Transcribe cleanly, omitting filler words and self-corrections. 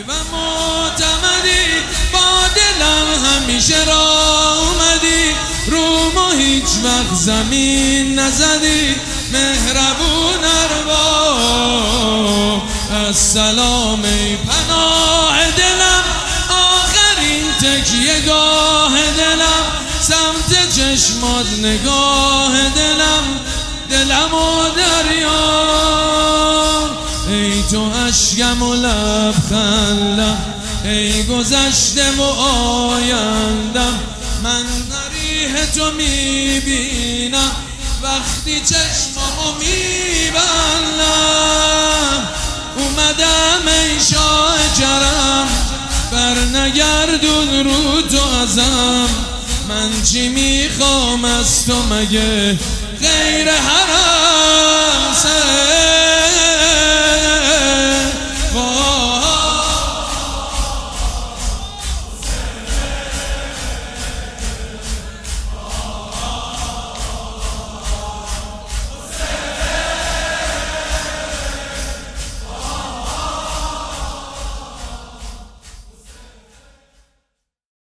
و معتمدی، با دلم همیشه راه اومدی، رومو هیچ وقت زمین نزدی، مهربون ارباب السلام ای پناه دلم، آخرین تکیه گاه دلم، سمت چشمات نگاه دلم و دریا، ای تو اشکم و لبخندم، ای گذشته و آیندم، من ریح تو میبینم وقتی چشمامو میبندم، اومدم ای شاه کرم، برنگردون رو تو ازم، من چی میخوام از تو مگه غیر حرم